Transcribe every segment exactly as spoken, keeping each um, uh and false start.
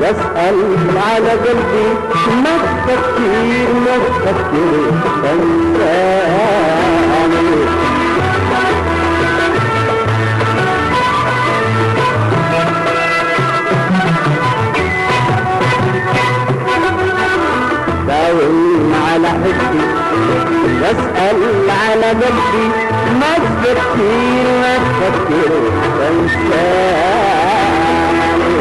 واسأل على قلبي ما تفكر ما تفكر تنساني. داوم على حبي واسأل على قلبي ما تفكر ما تفكر تنساني.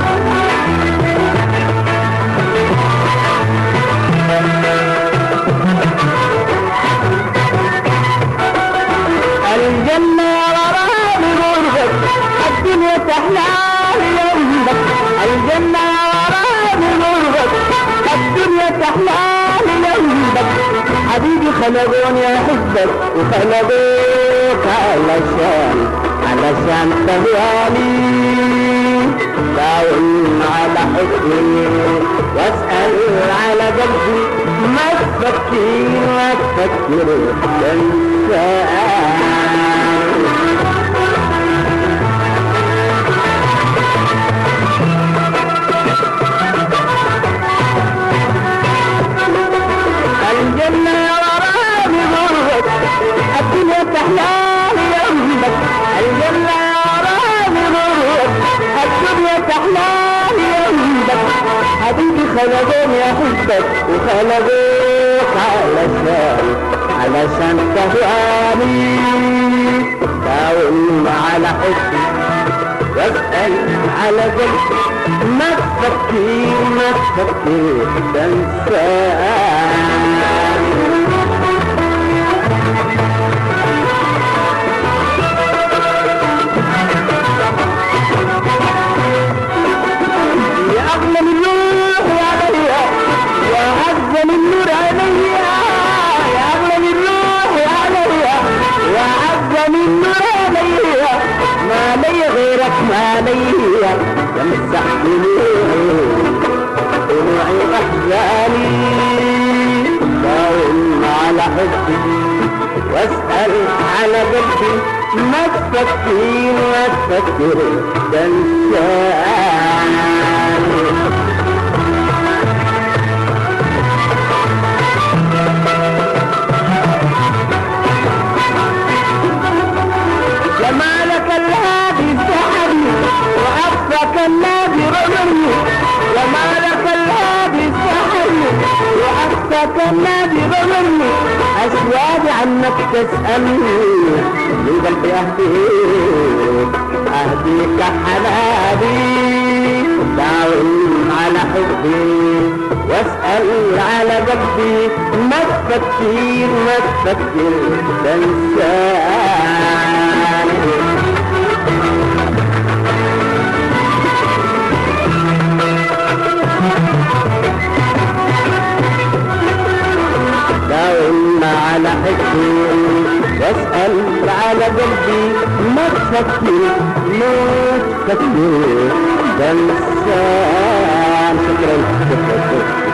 الجنة وراني غربك الدنيا تحلالي جنبك. الجنة وراني غربك الدنيا تحلالي جنبك. حبيبي خلقوني احبك وخلقوك علشان علشان تهواني. داوم على حبي واسأل على قلبي ما تفكر ما تفكر تنساني. الجنة وراني غربك الدنيا تحلالي جنبك. الجنة وراني غربك الدنيا تحلالي جنبك. حبيبي خلقوني احبك وخلقوك علشان علشان تهواني. داوم على حبي واسأل على قلبي ما تفكر ما تفكر تنساني. يا أغلى من روحي عليا وأعز من نور عينيا. يا أغلى من روحي عليا وأعز من نور عينيا. ما لي غيرك ما لي يمسح دموعي دموعي أحزاني. داوم على حبي واسأل على قلبي ما تفكر ما تفكر تنساني. جمالك الهادي سحرني وعطفك النادي رجلني. جمالك الهادي سحرني وعطفك النادي رجلني. أشواقي عنك تسألني من قلبي أهديك أهديك حناني. داوم على حبي واسأل على قلبي ما تفكر ما تفكر تنساني. داوم على حبي واسأل على قلبي ما تفكر ما تفكر تنساني. شكرا.